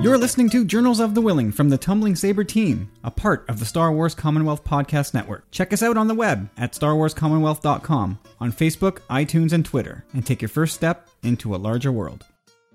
You're listening to Journals of the Willing from the Tumbling Saber team, a part of the Star Wars Commonwealth Podcast Network. Check us out on the web at starwarscommonwealth.com, on Facebook, iTunes, and Twitter, and take your first step into a larger world.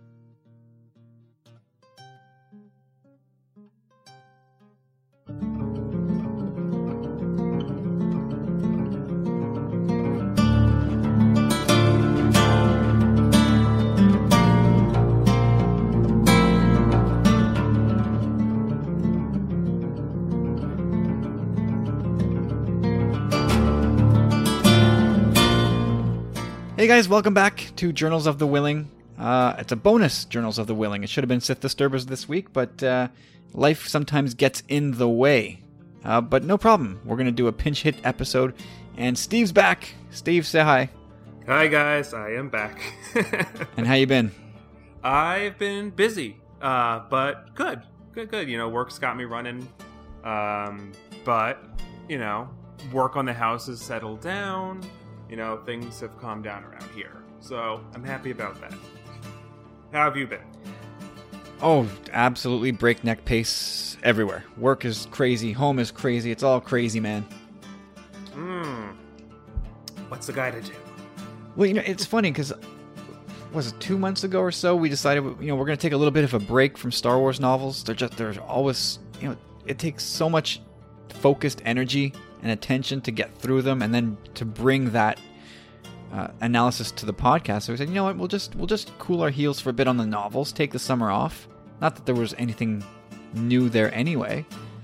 Hey guys, welcome back to Journals of the Willing. It's a bonus Journals of the Willing. It should have been Sith Disturbers this week, but life sometimes gets in the way. But no problem. We're going to do a pinch hit episode, and Steve's back. Steve, say hi. Hi guys, I am back. And how you been? I've been busy, but good. You know, work's got me running. But, you know, work on the house has settled down. You know, things have calmed down around here. So, I'm happy about that. How have you been? Oh, absolutely breakneck pace everywhere. Work is crazy. Home is crazy. It's all crazy, man. What's the guy to do? Well, you know, it's funny because, was it 2 months ago or so, we decided, you know, we're going to take a little bit of a break from Star Wars novels. There's always, you know, it takes so much focused energy and attention to get through them, and then to bring that analysis to the podcast. So we said, you know what, we'll just cool our heels for a bit on the novels, take the summer off. Not that there was anything new there anyway.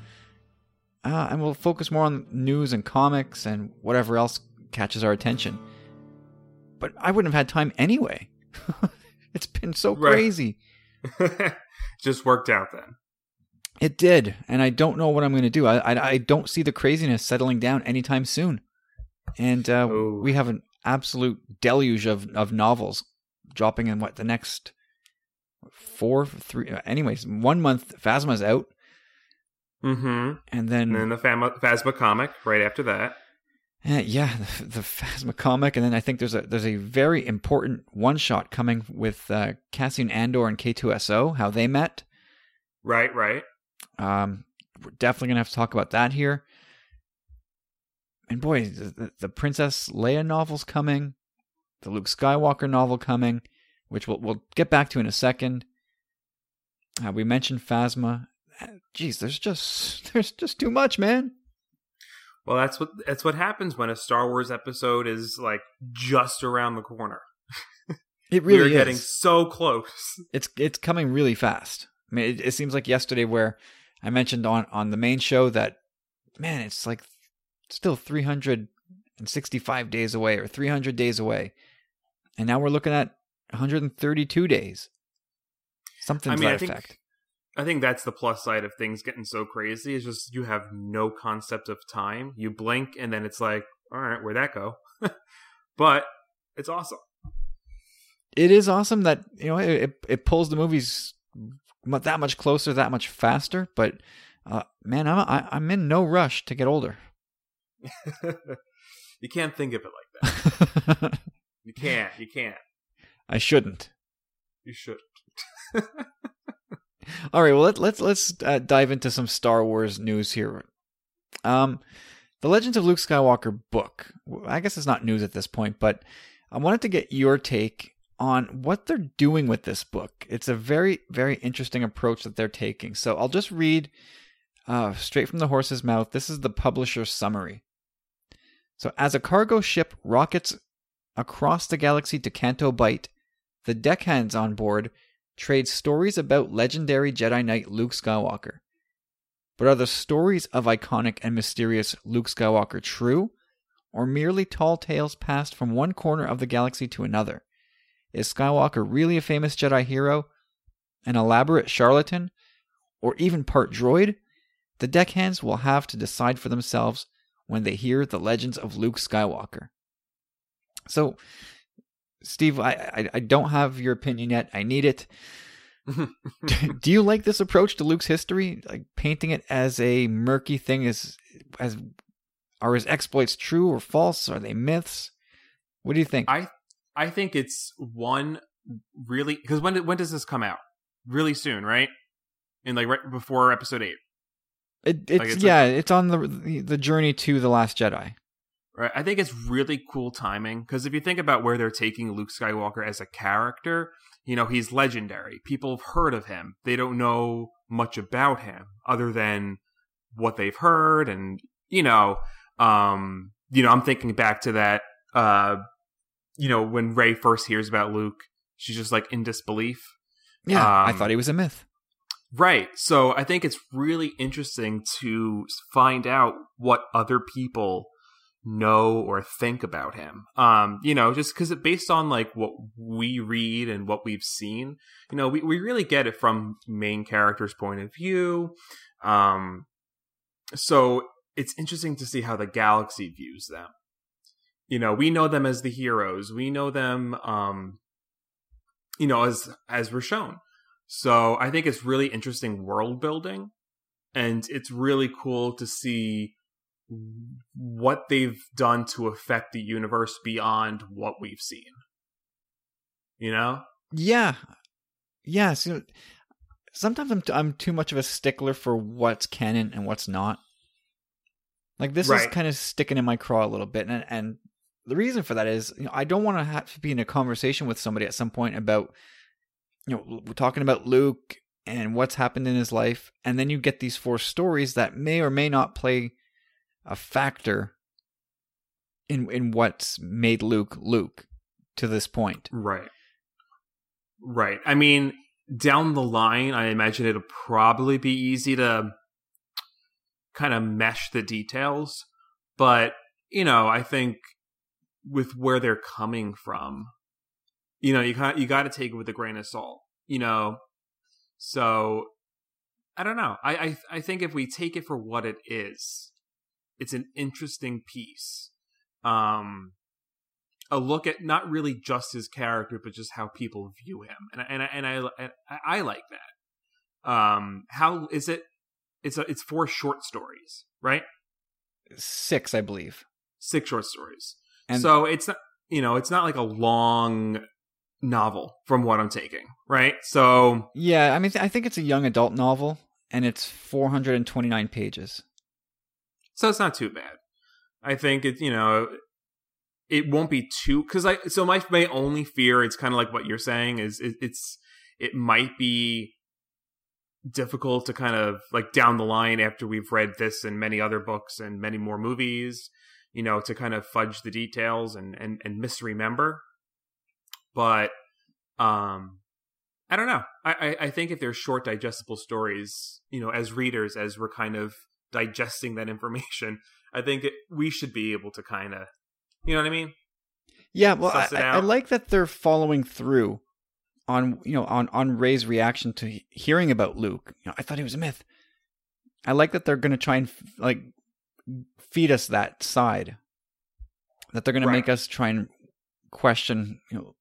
And we'll focus more on news and comics and whatever else catches our attention. But I wouldn't have had time anyway. It's been so crazy. Just worked out then. It did, and I don't know what I'm going to do. I don't see the craziness settling down anytime soon. And we have an absolute deluge of novels dropping in, the next 3... Anyways, 1 month, Phasma's out. Mm-hmm. And then the Phasma comic right after that. Yeah, the Phasma comic, and then I think there's a very important one-shot coming with Cassian Andor and K2SO, how they met. Right. We're definitely going to have to talk about that here. And boy, the Princess Leia novel's coming. The Luke Skywalker novel coming, which we'll get back to in a second. We mentioned Phasma. Jeez, there's just too much, man. Well, that's what happens when a Star Wars episode is like just around the corner. It really is. We're getting so close. It's coming really fast. I mean, it seems like yesterday where I mentioned on the main show that, man, it's like still 365 days away or 300 days away. And now we're looking at 132 days. Something to that effect. I think that's the plus side of things getting so crazy, is just you have no concept of time. You blink and then it's like, all right, where'd that go? But it's awesome. It is awesome that, you know, it pulls the movies that much closer, that much faster. But man, I'm in no rush to get older. You can't think of it like that. You can't. I shouldn't. You shouldn't. All right, well let's dive into some Star Wars news here. The Legends of Luke Skywalker book. I guess it's not news at this point, but I wanted to get your take on what they're doing with this book. It's a very, very interesting approach that they're taking. So I'll just read straight from the horse's mouth. This is the publisher's summary. So, as a cargo ship rockets across the galaxy to Canto Bight, the deckhands on board trade stories about legendary Jedi Knight Luke Skywalker. But are the stories of iconic and mysterious Luke Skywalker true, or merely tall tales passed from one corner of the galaxy to another? Is Skywalker really a famous Jedi hero, an elaborate charlatan, or even part droid? The deckhands will have to decide for themselves when they hear the legends of Luke Skywalker. So, Steve, I don't have your opinion yet. I need it. Do you like this approach to Luke's history? Like painting it as a murky thing, are his exploits true or false? Are they myths? What do you think? I think it's one really, because when does this come out? Really soon, right? in like right before episode 8. It's on the journey to The Last Jedi. Right. I think it's really cool timing because if you think about where they're taking Luke Skywalker as a character, he's legendary. People have heard of him. They don't know much about him other than what they've heard. And, I'm thinking back to that, when Rey first hears about Luke, she's just like in disbelief. Yeah, I thought he was a myth. Right. So I think it's really interesting to find out what other people know or think about him. Just because based on like what we read and what we've seen, we really get it from main character's point of view. So it's interesting to see how the galaxy views them. We know them as the heroes. We know them, as we're shown. So I think it's really interesting world building, and it's really cool to see what they've done to affect the universe beyond what we've seen. Yeah. So sometimes I'm too much of a stickler for what's canon and what's not. Like this is kind of sticking in my craw a little bit, and the reason for that is I don't want to have to be in a conversation with somebody at some point about we're talking about Luke and what's happened in his life, and then you get these 4 stories that may or may not play a factor in what's made Luke to this point. Right. I mean, down the line, I imagine it'll probably be easy to kind of mesh the details, but I think with where they're coming from, you got to take it with a grain of salt, So I don't know. I think if we take it for what it is, it's an interesting piece. A look at not really just his character, but just how people view him, and I like that. How is it? It's 4 short stories, right? 6, I believe. 6 short stories, and so it's not it's not like a long novel from what I'm taking, right? So yeah, I mean, I think it's a young adult novel, and it's 429 pages. So it's not too bad. I think it it won't be too because my only fear, it's kind of like what you're saying, is it might be difficult to kind of like down the line after we've read this and many other books and many more movies, to kind of fudge the details and misremember. But I don't know. I think if they're short, digestible stories, as readers, as we're kind of digesting that information, I think we should be able to kind of, you know what I mean? Yeah, well, I like that they're following through on on Rey's reaction to hearing about Luke. I thought he was a myth. I like that they're going to try and feed us that side. That they're going to make us try and question.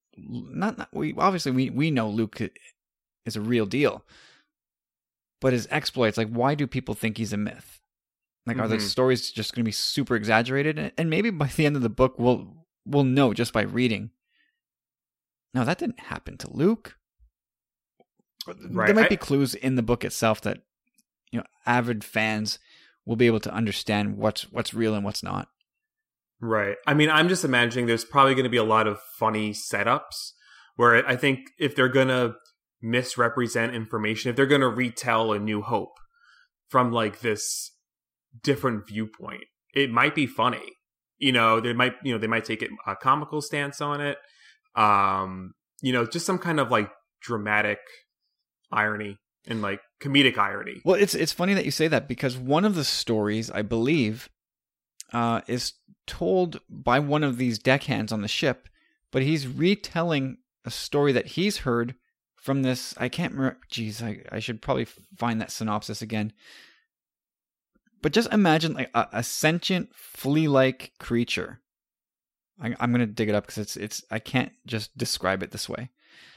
We know Luke is a real deal, but his exploits, like, why do people think he's a myth? Like, are the stories just going to be super exaggerated? And maybe by the end of the book, we'll know just by reading. No, that didn't happen to Luke. Right. There might be clues in the book itself that avid fans will be able to understand what's real and what's not. Right. I mean, I'm just imagining there's probably going to be a lot of funny setups where I think if they're going to misrepresent information, if they're going to retell A New Hope from like this different viewpoint, it might be funny. They might take a comical stance on it. Just some kind of like dramatic irony and like comedic irony. Well, it's funny that you say that because one of the stories, I believe, is told by one of these deckhands on the ship, but he's retelling a story that he's heard from this. I can't remember. Geez, I should probably find that synopsis again. But just imagine like a sentient flea-like creature. I'm going to dig it up because it's I can't just describe it this way.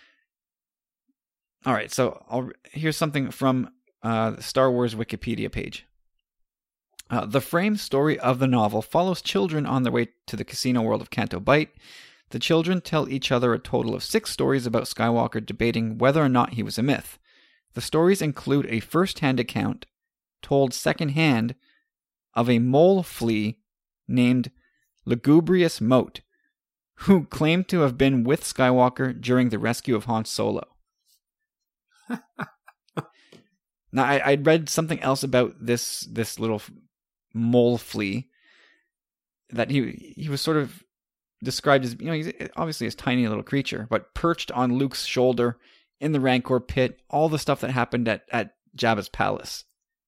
All right, so here's something from the Star Wars Wikipedia page. The frame story of the novel follows children on their way to the casino world of Canto Bight. The children tell each other a total of 6 stories about Skywalker debating whether or not he was a myth. The stories include a first-hand account, told second-hand, of a mole flea named Lugubrious Moat, who claimed to have been with Skywalker during the rescue of Han Solo. Now, I'd read something else about this little mole flea, that he was sort of described as, he's obviously a tiny little creature, but perched on Luke's shoulder in the Rancor pit, all the stuff that happened at Jabba's palace.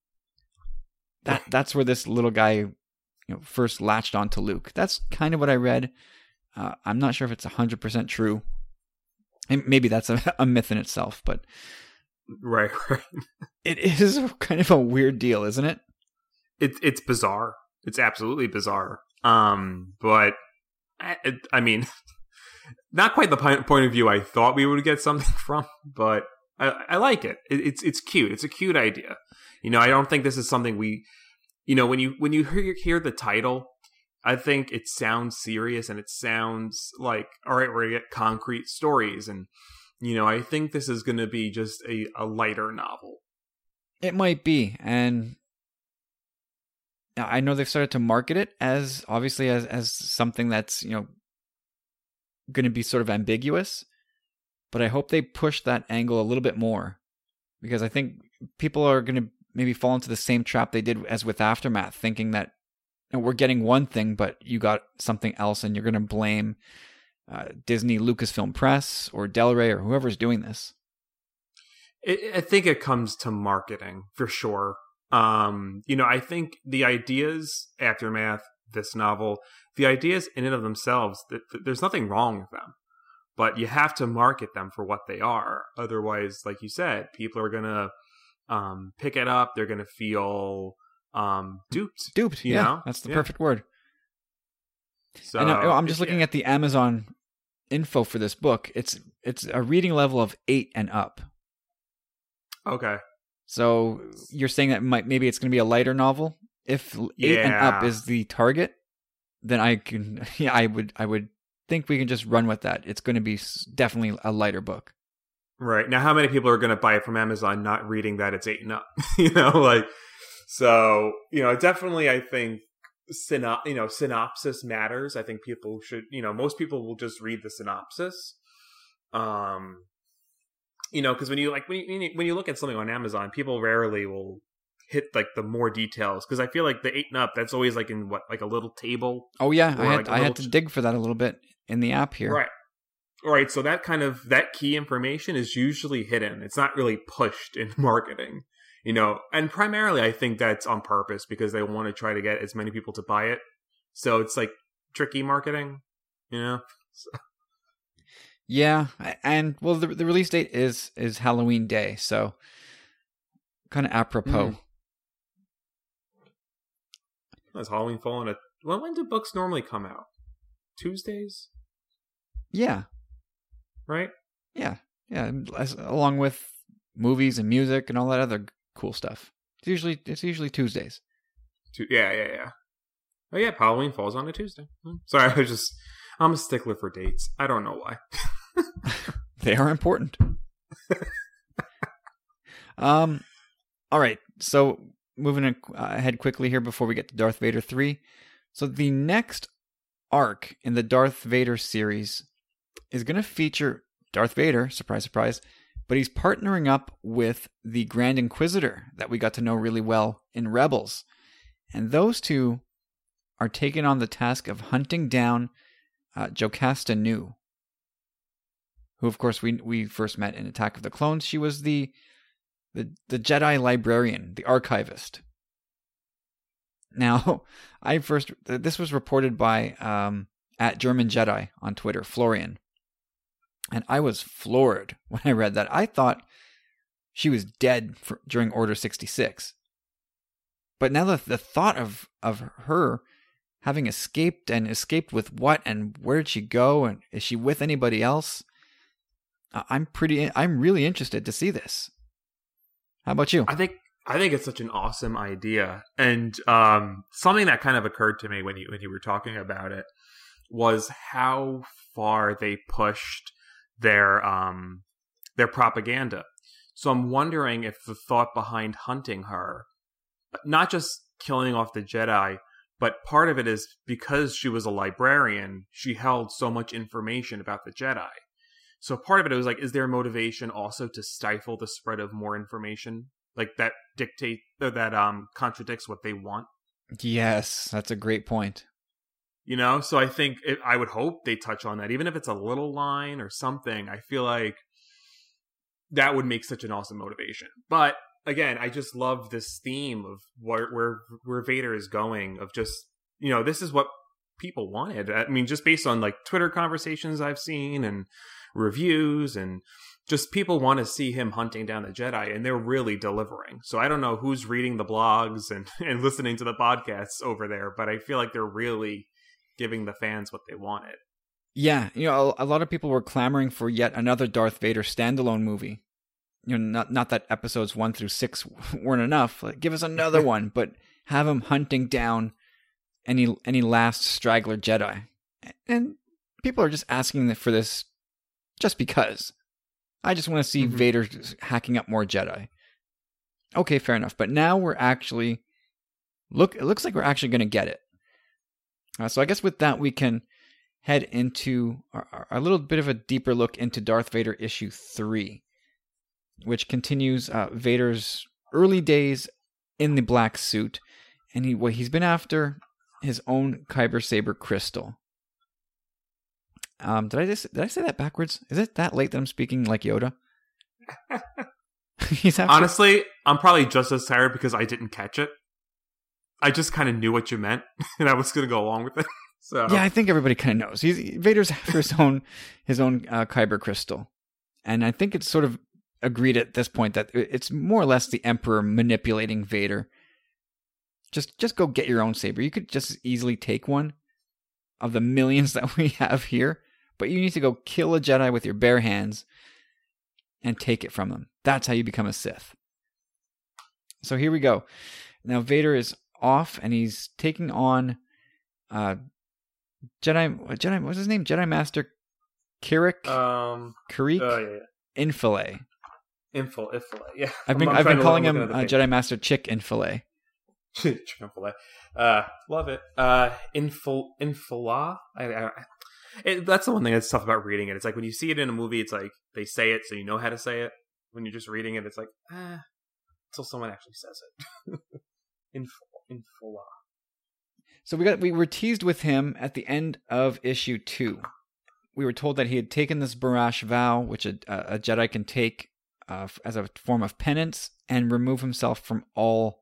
That's where this little guy first latched onto Luke. That's kind of what I read. I'm not sure if it's 100% true. And maybe that's a myth in itself, but right. It is kind of a weird deal, isn't it? It's bizarre. It's absolutely bizarre. But I mean, not quite the point of view I thought we would get something from, but I like it. It's cute. It's a cute idea. I don't think this is something we, when you hear the title, I think it sounds serious and it sounds like, all right, we're gonna get concrete stories, and I think this is going to be just a lighter novel. It might be, and I know they've started to market it as obviously as something that's going to be sort of ambiguous, but I hope they push that angle a little bit more, because I think people are going to maybe fall into the same trap they did as with Aftermath, thinking that we're getting one thing, but you got something else, and you're going to blame Disney, Lucasfilm Press, or Del Rey, or whoever's doing this. I think it comes to marketing for sure. I think the ideas, Aftermath, this novel, the ideas in and of themselves, there's nothing wrong with them, but you have to market them for what they are. Otherwise, like you said, people are gonna pick it up. They're gonna feel duped. Duped. You yeah, know? That's the perfect word. So and I'm just looking at the Amazon info for this book. It's a reading level of 8 and up. Okay. So you're saying that maybe it's going to be a lighter novel? If 8 and up is the target, then I would think we can just run with that. It's going to be definitely a lighter book. Right. Now, how many people are going to buy it from Amazon not reading that it's 8 and up? So, definitely I think synopsis matters. I think people should, most people will just read the synopsis. Because when you look at something on Amazon, people rarely will hit like the more details, because I feel like the 8 and up, that's always like in a little table. Oh yeah, I had to dig for that a little bit in the app here. Right. So that key information is usually hidden. It's not really pushed in marketing, and primarily I think that's on purpose, because they want to try to get as many people to buy it. So it's like tricky marketing, So. Yeah, and well, the release date is Halloween Day, so kind of apropos. Does Halloween fall on when do books normally come out? Tuesdays? Yeah. Right? Yeah, along with movies and music and all that other cool stuff. It's usually Tuesdays. Yeah. Oh yeah, Halloween falls on a Tuesday. Sorry, I'm a stickler for dates. I don't know why. They are important. All right. So moving ahead quickly here before we get to Darth Vader 3. So the next arc in the Darth Vader series is going to feature Darth Vader, surprise, surprise, but he's partnering up with the Grand Inquisitor that we got to know really well in Rebels. And those two are taking on the task of hunting down Jocasta Nu, who, of course, we first met in Attack of the Clones. She was the Jedi librarian, the archivist. Now, this was reported by at German Jedi on Twitter, Florian, and I was floored when I read that. I thought she was dead during Order 66, but now the thought of her having escaped with what, and where did she go, and is she with anybody else? I'm really interested to see this. How about you? I think it's such an awesome idea, and something that kind of occurred to me when you were talking about it was how far they pushed their propaganda. So I'm wondering if the thought behind hunting her, not just killing off the Jedi, but part of it is because she was a librarian, she held so much information about the Jedi. So part of it was like, is there motivation also to stifle the spread of more information? Like that contradicts what they want? Yes, that's a great point. You know, so I think I would hope they touch on that, even if it's a little line or something. I feel like that would make such an awesome motivation. But again, I just love this theme of where Vader is going. Of just, you know, this is what people wanted. I mean, just based on like Twitter conversations I've seen and reviews, and just people want to see him hunting down the Jedi, and they're really delivering. So I don't know who's reading the blogs and listening to the podcasts over there, but I feel like they're really giving the fans what they wanted. Yeah, you know, a lot of people were clamoring for yet another Darth Vader standalone movie. You know, not that episodes 1 through 6 weren't enough. Like, give us another one, but have him hunting down any last straggler Jedi. And people are just asking for this just because. I just want to see Vader hacking up more Jedi. Okay, fair enough. But now we're actually it looks like we're actually going to get it. So I guess with that, we can head into a little bit of a deeper look into Darth Vader issue 3, which continues Vader's early days in the black suit, and he's been after his own Kyber Saber crystal. Did I say that backwards? Is it that late that I'm speaking like Yoda? Honestly, I'm probably just as tired because I didn't catch it. I just kind of knew what you meant, and I was going to go along with it. So yeah, I think everybody kind of knows. Vader's after his own Kyber crystal, and I think it's sort of agreed at this point that it's more or less the Emperor manipulating Vader. Just go get your own saber. You could just easily take one of the millions that we have here, but you need to go kill a Jedi with your bare hands and take it from them. That's how you become a Sith. So here we go. Now Vader is off, and he's taking on Jedi. What's his name? Jedi Master Kirik. Yeah. Infilay. Infilay. Yeah. I've been calling him Jedi Master Chick Infilay. Chicken fillet. Love it. Infila. That's the one thing that's tough about reading it. It's like when you see it in a movie, it's like they say it so you know how to say it. When you're just reading it, it's like until someone actually says it. Infila. So we were teased with him at the end of issue 2. We were told that he had taken this Barash vow, which a Jedi can take as a form of penance and remove himself from all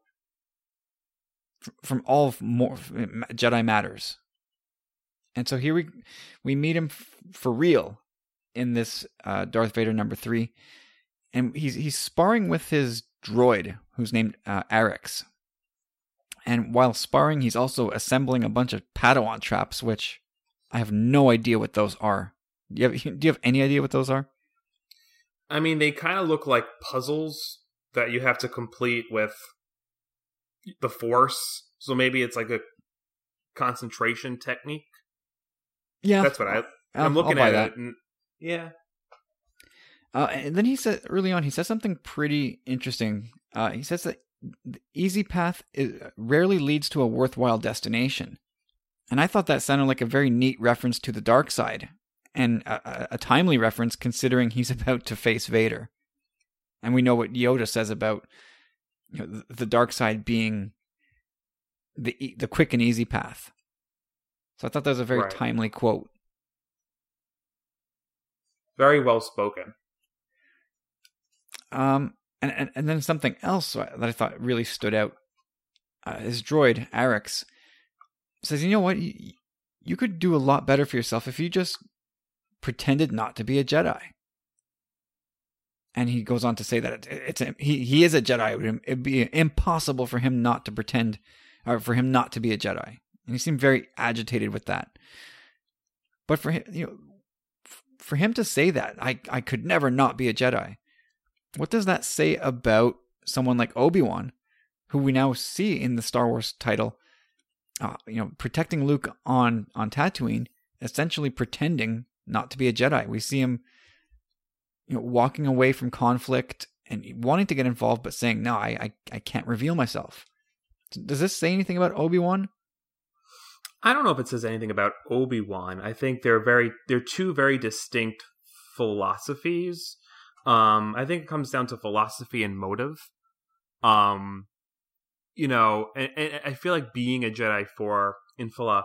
more Jedi matters. And so here we meet him for real in this Darth Vader number 3, and he's sparring with his droid who's named Arix. And while sparring, he's also assembling a bunch of Padawan traps, which I have no idea what those are. Do you have any idea what those are? I mean, they kind of look like puzzles that you have to complete with the Force. So maybe it's like a concentration technique. Yeah, that's what I'm looking at it. And, yeah. And then he said early on, he says something pretty interesting. He says that the easy path rarely leads to a worthwhile destination. And I thought that sounded like a very neat reference to the dark side, and a timely reference considering he's about to face Vader. And we know what Yoda says about the dark side being the quick and easy path. So I thought that was a very timely quote. Very well spoken. And then something else that I thought really stood out. His droid, Arix, says, you know what? You could do a lot better for yourself if you just pretended not to be a Jedi. And he goes on to say that he is a Jedi. It'd be impossible for him not to pretend, or for him not to be a Jedi. And he seemed very agitated with that. But for him, for him to say that, I could never not be a Jedi. What does that say about someone like Obi-Wan, who we now see in the Star Wars title, protecting Luke on Tatooine, essentially pretending not to be a Jedi? We see him, walking away from conflict and wanting to get involved, but saying, no, I can't reveal myself. Does this say anything about Obi-Wan? I don't know if it says anything about Obi-Wan. I think they're two very distinct philosophies. I think it comes down to philosophy and motive. You know, and I feel like being a Jedi for Infala,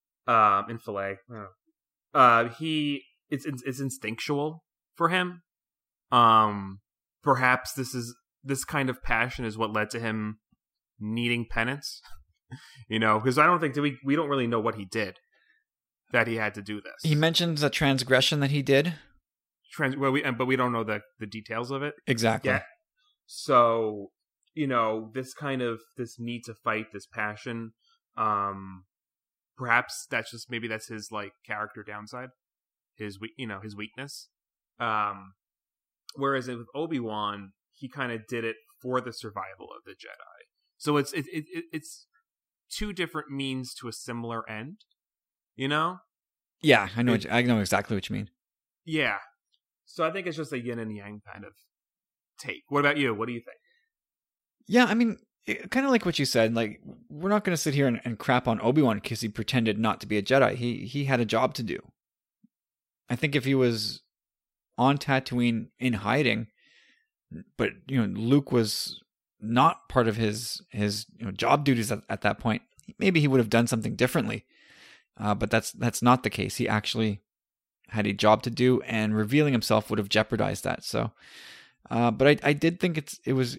it's instinctual for him. Perhaps this kind of passion is what led to him needing penance. You know, because I don't think we don't really know what he did that he had to do this. He mentions a transgression that he did. But we don't know the details of it. Exactly. Yet. So, you know, this need to fight, this passion, perhaps that's his like character downside, his weakness. Whereas with Obi-Wan, he kind of did it for the survival of the Jedi. So it's two different means to a similar end, you know? Yeah, I know exactly what you mean. Yeah. So I think it's just a yin and yang kind of take. What about you? What do you think? Yeah, I mean, kind of like what you said. Like, we're not going to sit here and crap on Obi-Wan because he pretended not to be a Jedi. He had a job to do. I think if he was on Tatooine in hiding, but Luke was not part of his job duties at that point, maybe he would have done something differently. But that's not the case. He actually had a job to do, and revealing himself would have jeopardized that. So, but I did think it was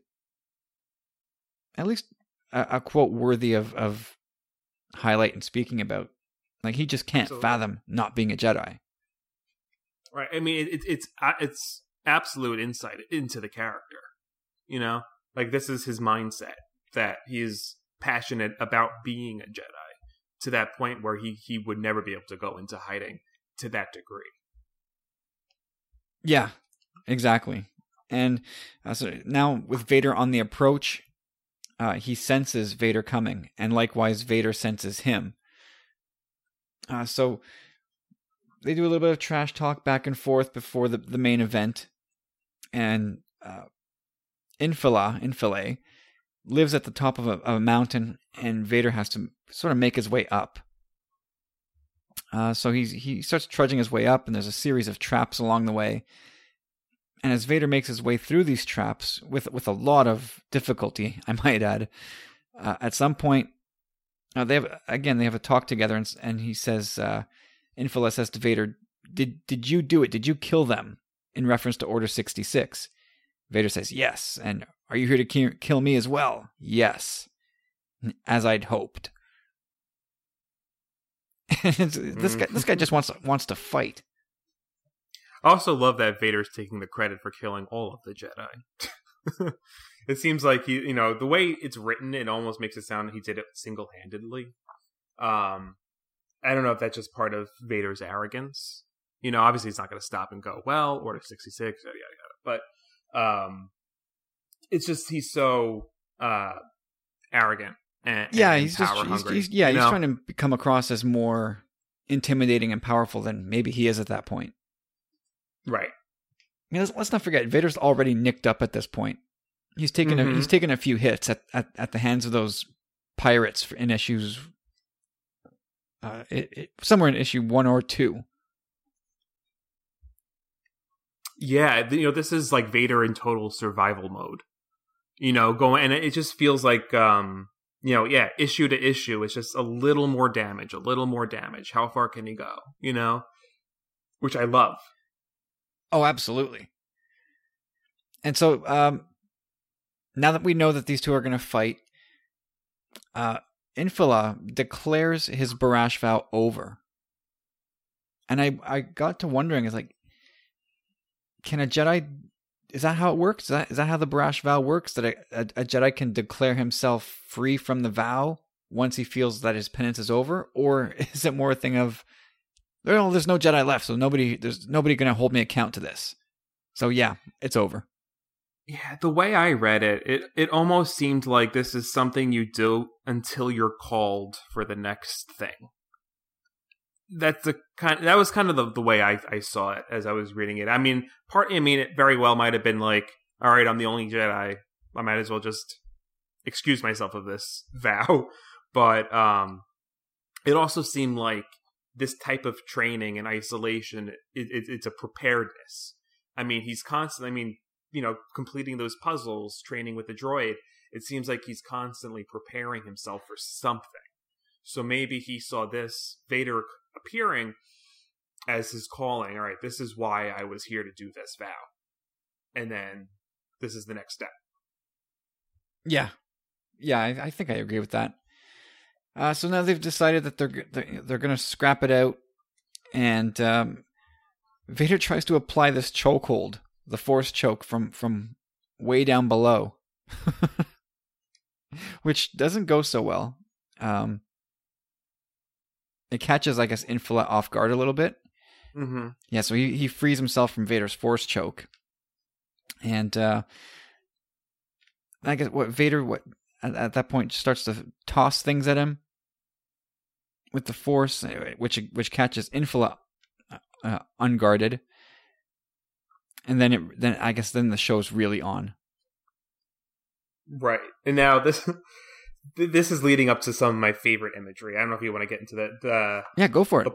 at least a quote worthy of highlight and speaking about. Like, he just can't fathom not being a Jedi. Right. I mean, it's absolute insight into the character. You know, like, this is his mindset, that he's passionate about being a Jedi to that point where he would never be able to go into hiding to that degree. Yeah, exactly. And so now with Vader on the approach, he senses Vader coming, and likewise Vader senses him. So they do a little bit of trash talk back and forth before the main event, and Infilay lives at the top of a mountain, and Vader has to sort of make his way up. So he starts trudging his way up, and there's a series of traps along the way. And as Vader makes his way through these traps with a lot of difficulty, I might add, at some point they have a talk together, and he says, Infilay says to Vader, "Did you do it? Did you kill them?" In reference to Order 66. Vader says, "Yes." And, "Are you here to kill me as well?" "Yes." "As I'd hoped." This guy just wants to fight. I also love that Vader's taking the credit for killing all of the Jedi. It seems like the way it's written, it almost makes it sound he did it single-handedly. I don't know if that's just part of Vader's arrogance. Obviously he's not going to stop and go, well, Order 66, yada, yada, yada. But it's just he's so arrogant and he's power hungry. He's trying to come across as more intimidating and powerful than maybe he is at that point. Right. I mean, let's not forget, Vader's already nicked up at this point. He's taken a few hits at the hands of those pirates in issues, somewhere in issue 1 or 2. Yeah, this is like Vader in total survival mode. Going, and it just feels like, issue to issue, it's just a little more damage. How far can he go? Which I love. Oh, absolutely. And so, now that we know that these two are going to fight, Infilay declares his Barash vow over. And I got to wondering, can a Jedi, is that how it works? Is that how the Barash vow works? That a Jedi can declare himself free from the vow once he feels that his penance is over? Or is it more a thing of, well, there's no Jedi left, so there's nobody going to hold me account to this. So yeah, it's over. Yeah, the way I read it, it almost seemed like this is something you do until you're called for the next thing. That was kind of the way I saw it as I was reading it. I mean, it very well might have been like, all right, I'm the only Jedi. I might as well just excuse myself of this vow. But it also seemed like this type of training and isolation, it's a preparedness. I mean, he's constantly, completing those puzzles, training with the droid. It seems like he's constantly preparing himself for something. So maybe he saw this Vader appearing as his calling. All right, this is why I was here to do this vow. And then this is the next step. Yeah. Yeah, I think I agree with that. So now they've decided that they're going to scrap it out, and Vader tries to apply this chokehold, the Force choke from way down below, which doesn't go so well. It catches, I guess, Infla off guard a little bit. Mm-hmm. Yeah, so he frees himself from Vader's Force choke, and I guess Vader at that point starts to toss things at him with the Force, which catches Infla unguarded, and then I guess the show's really on. Right, and now this is leading up to some of my favorite imagery. I don't know if you want to get into that. Yeah, go for it.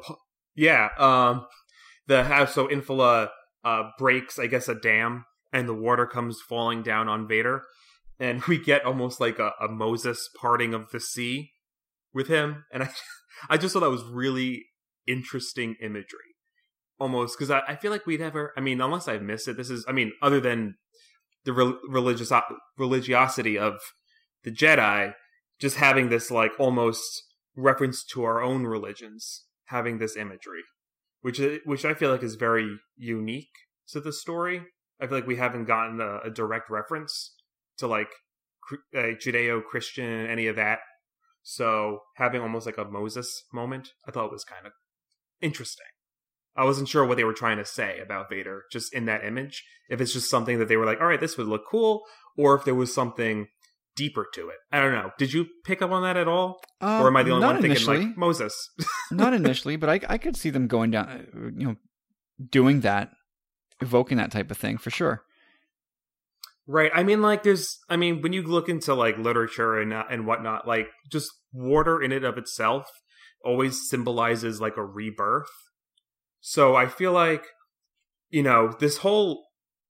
So Infla breaks, I guess, a dam, and the water comes falling down on Vader, and we get almost like a Moses parting of the sea with him, and I just thought that was really interesting imagery, almost, because I feel like we'd never, unless I've missed it, this is, other than the religiosity of the Jedi, just having this like almost reference to our own religions, having this imagery, which I feel like is very unique to the story. I feel like we haven't gotten a direct reference to like Judeo-Christian, any of that. So having almost like a Moses moment, I thought was kind of interesting. I wasn't sure what they were trying to say about Vader just in that image. If it's just something that they were like, all right, this would look cool, or if there was something deeper to it. I don't know. Did you pick up on that at all? Or am I the only one thinking like Moses? Not initially, but I could see them going down, doing that, evoking that type of thing for sure. Right. When you look into like literature and whatnot, like just water in and of itself always symbolizes like a rebirth. So I feel like, this whole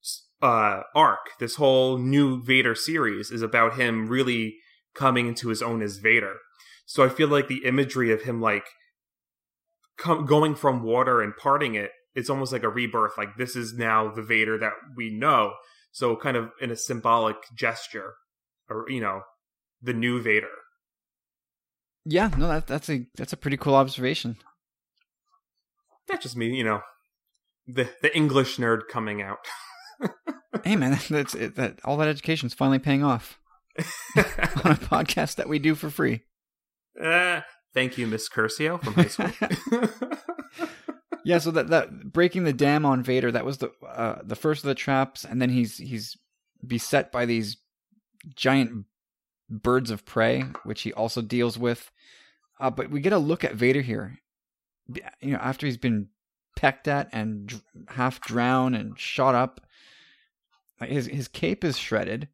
arc, this whole new Vader series is about him really coming into his own as Vader. So I feel like the imagery of him like going from water and parting it, it's almost like a rebirth. Like this is now the Vader that we know. So kind of in a symbolic gesture, or the new Vader. Yeah, no, that's a pretty cool observation. That's just me, the English nerd coming out. Hey man, that all that education's finally paying off on a podcast that we do for free. Thank you, Miss Curcio from high school. Yeah, so that breaking the dam on Vader, that was the first of the traps, and then he's beset by these giant birds of prey, which he also deals with. But we get a look at Vader here, after he's been pecked at and half drowned and shot up. His cape is shredded.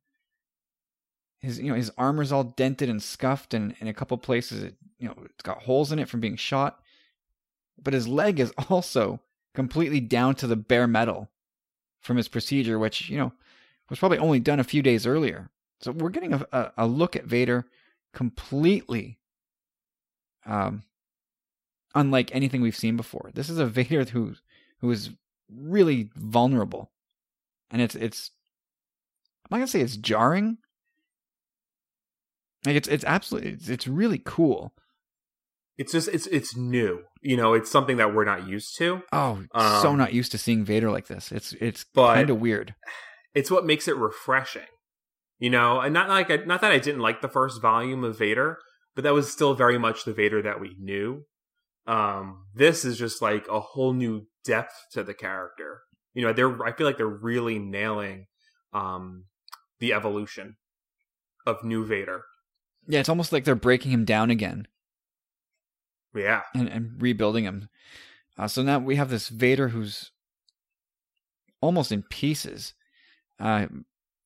His armor's all dented and scuffed, and in a couple places it's got holes in it from being shot. But his leg is also completely down to the bare metal from his procedure, which, was probably only done a few days earlier. So we're getting a look at Vader completely unlike anything we've seen before. This is a Vader who is really vulnerable. And it's I'm not going to say it's jarring. Like it's absolutely, it's really cool. It's just, it's new. It's something that we're not used to. Oh, so not used to seeing Vader like this. It's kind of weird. It's what makes it refreshing. And not that I didn't like the first volume of Vader, but that was still very much the Vader that we knew. This is just like a whole new depth to the character. I feel like they're really nailing the evolution of new Vader. Yeah, it's almost like they're breaking him down again. Yeah. And rebuilding him. So now we have this Vader who's almost in pieces.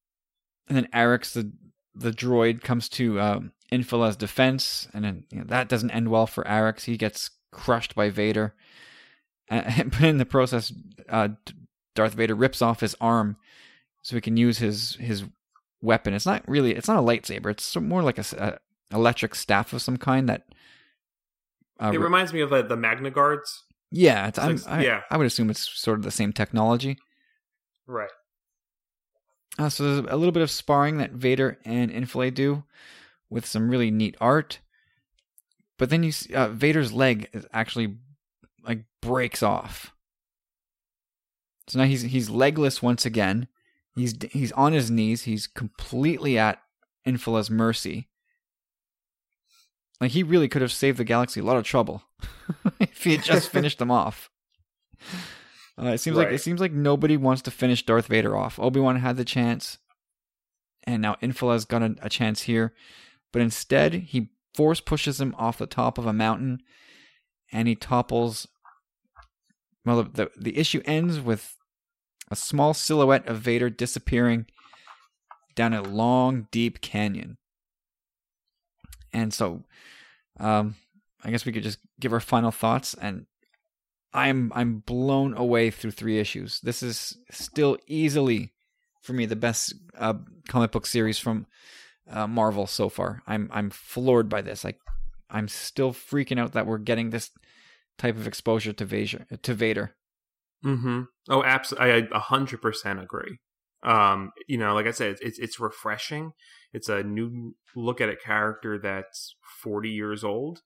And then Arix, the droid, comes to Infilah's defense, and then that doesn't end well for Arix. He gets crushed by Vader. But in the process, Darth Vader rips off his arm so he can use his weapon. It's not a lightsaber. It's more like a electric staff of some kind that. It reminds me of the Magna Guards. Yeah, I would assume it's sort of the same technology. Right. So there's a little bit of sparring that Vader and Infilah do with some really neat art. But then you see, Vader's leg is actually like breaks off. So now he's legless once again. He's on his knees. He's completely at Infilah's mercy. Like, he really could have saved the galaxy a lot of trouble if he had just finished them off. It seems like nobody wants to finish Darth Vader off. Obi-Wan had the chance, and now Infilah's got a chance here. But instead, he force pushes him off the top of a mountain, and he topples. Well, the issue ends with a small silhouette of Vader disappearing down a long, deep canyon. And so, I guess we could just give our final thoughts. And I'm blown away through 3 issues. This is still easily, for me, the best comic book series from Marvel so far. I'm floored by this. I'm still freaking out that we're getting this type of exposure to Vader. Mm-hmm. Oh, absolutely. I 100% agree. Like I said, it's refreshing. It's a new look at a character that's 40 years old.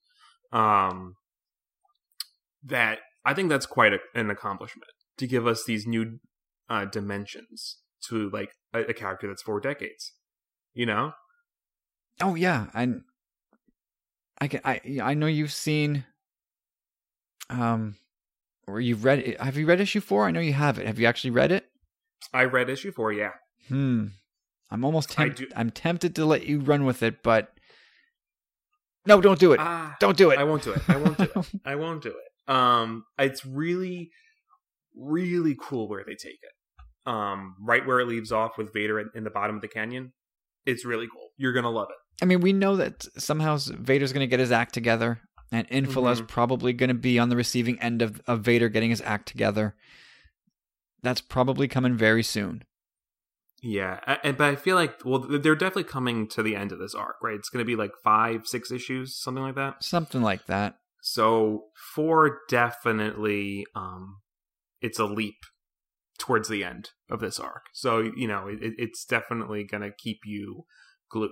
That I think that's quite an accomplishment to give us these new dimensions to like a character that's 4 decades. Oh yeah, I know you've seen, or you've read it. Have you read issue 4? I know you have it. Have you actually read it? I read issue 4. Yeah. I'm almost tempted. I'm tempted to let you run with it, but no, don't do it. Don't do it. I won't do it. I won't do it. It's really, really cool where they take it. Right where it leaves off with Vader in the bottom of the canyon. It's really cool. You're gonna love it. I mean, we know that somehow Vader's gonna get his act together, and Infilah's probably gonna be on the receiving end of Vader getting his act together. That's probably coming very soon. Yeah, but I feel like, they're definitely coming to the end of this arc, right? It's going to be like 5-6 issues, something like that. Something like that. So 4 definitely, it's a leap towards the end of this arc. So, it's definitely going to keep you glued.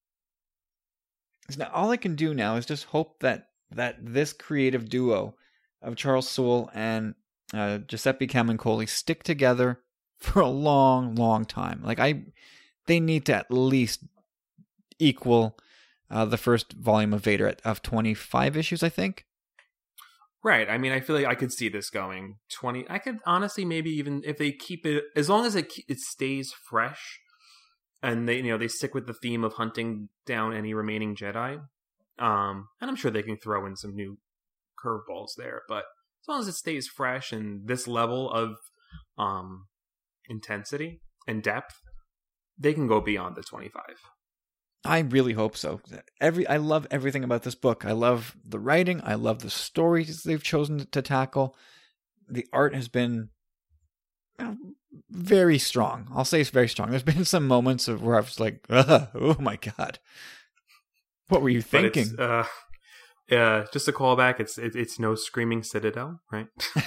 Now, all I can do now is just hope that this creative duo of Charles Soule and Giuseppe Camuncoli stick together for a long, long time. They need to at least equal the first volume of Vader of 25 issues, I think. Right. I mean, I feel like I could see this going 20. I could honestly maybe even if they keep it, as long as it stays fresh, and they stick with the theme of hunting down any remaining Jedi. And I'm sure they can throw in some new curveballs there, but as long as it stays fresh and this level of intensity and depth, they can go beyond the 25. I really hope so. I love everything about this book. I love the writing. I love the stories they've chosen to tackle. The art has been very strong. I'll say it's very strong. There's been some moments where I was like, oh my God. What were you thinking? Just a callback. It's no Screaming Citadel, right?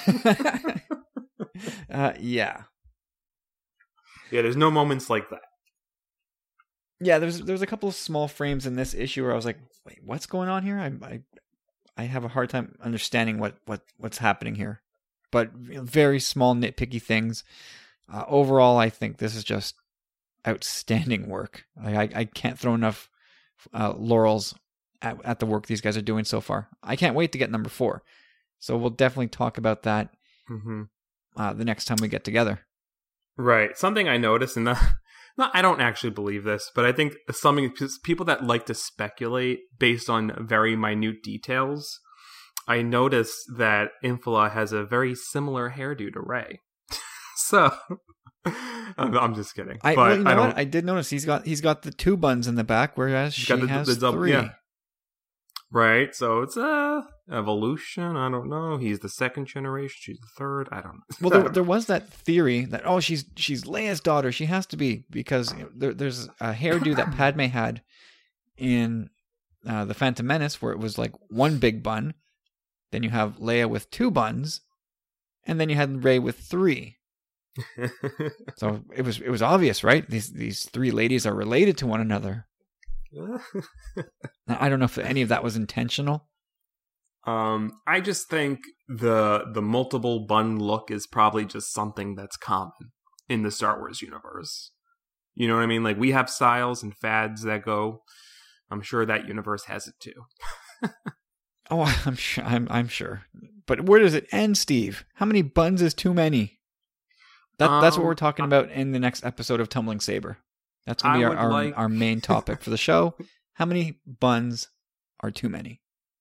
Yeah. Yeah, there's no moments like that. Yeah, there's a couple of small frames in this issue where I was like, wait, what's going on here? I have a hard time understanding what's happening here. But very small nitpicky things. Overall, I think this is just outstanding work. I can't throw enough laurels at the work these guys are doing so far. I can't wait to get number 4. So we'll definitely talk about that the next time we get together. Right. Something I noticed, and I don't actually believe this, but I think people that like to speculate based on very minute details, I noticed that Infilah has a very similar hairdo to Rey. So I'm just kidding. Well, you know what? I did notice he's got the 2 buns in the back, whereas she has 3. Yeah. Right, so it's evolution. I don't know. He's the 2nd generation. She's the 3rd. I don't know. Well, there was that theory that she's Leia's daughter. She has to be, because there's a hairdo that Padme had in the Phantom Menace, where it was like 1 big bun. Then you have Leia with 2 buns, and then you had Rey with 3. So it was obvious, right? These 3 ladies are related to one another. Now, I don't know if any of that was intentional. I just think the multiple bun look is probably just something that's common in the Star Wars universe. You know what I mean? Like, we have styles and fads that go. I'm sure that universe has it too. Oh, I'm sure. I'm sure. But where does it end, Steve? How many buns is too many? That's what we're talking about in the next episode of Tumbling Saber. That's going to be our main topic for the show. How many buns are too many?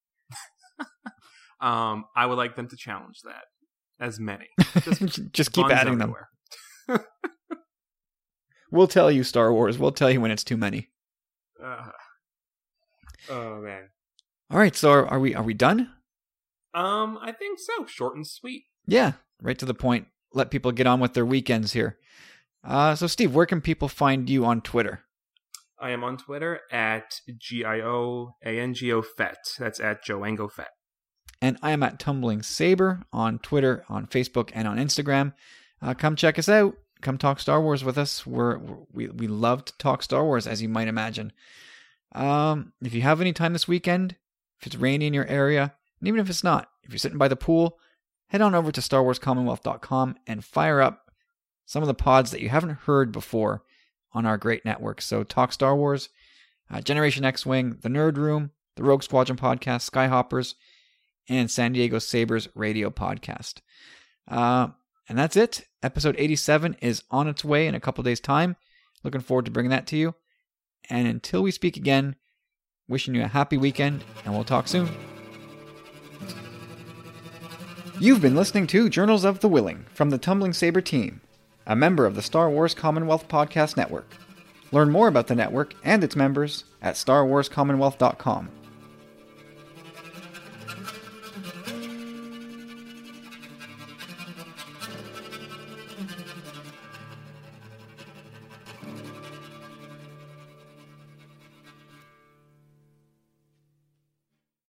I would like them to challenge that. As many. Just keep adding everywhere. Them. We'll tell you, Star Wars. We'll tell you when it's too many. Oh, man. All right, so are we done? I think so. Short and sweet. Yeah, right to the point. Let people get on with their weekends here. So, Steve, where can people find you on Twitter? I am on Twitter at GIOANGOFET. That's at JoangoFet. And I am at Tumbling Saber on Twitter, on Facebook, and on Instagram. Come check us out. Come talk Star Wars with us. We love to talk Star Wars, as you might imagine. If you have any time this weekend, if it's rainy in your area, and even if it's not, if you're sitting by the pool, head on over to StarWarsCommonwealth.com and fire up some of the pods that you haven't heard before on our great network. So Talk Star Wars, Generation X-Wing, The Nerd Room, the Rogue Squadron podcast, Skyhoppers, and San Diego Sabres radio podcast. And that's it. Episode 87 is on its way in a couple days' time. Looking forward to bringing that to you. And until we speak again, wishing you a happy weekend, and we'll talk soon. You've been listening to Journals of the Willing from the Tumbling Saber team, a member of the Star Wars Commonwealth Podcast Network. Learn more about the network and its members at StarWarsCommonwealth.com.